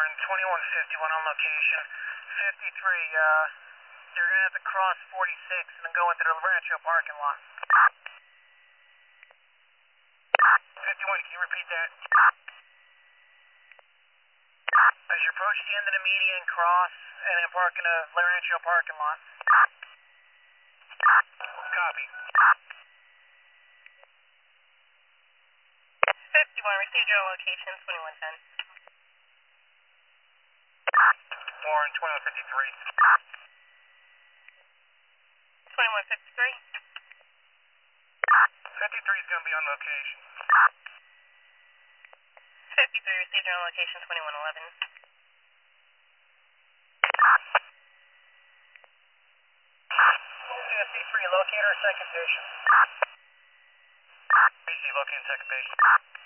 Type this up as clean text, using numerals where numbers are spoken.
Warren, 2151 on location. 53, you're gonna have to cross 46 and then go into the Rancho parking lot. 51, can you repeat that? As you approach the end of the median, cross and then park in the Rancho parking lot. Copy. 51, received your location, 2110. Warren, 2153. 2153. 53 is gonna be on location. 53, received your location, 2111. CSC3, locator, second patient. BC, locating second patient.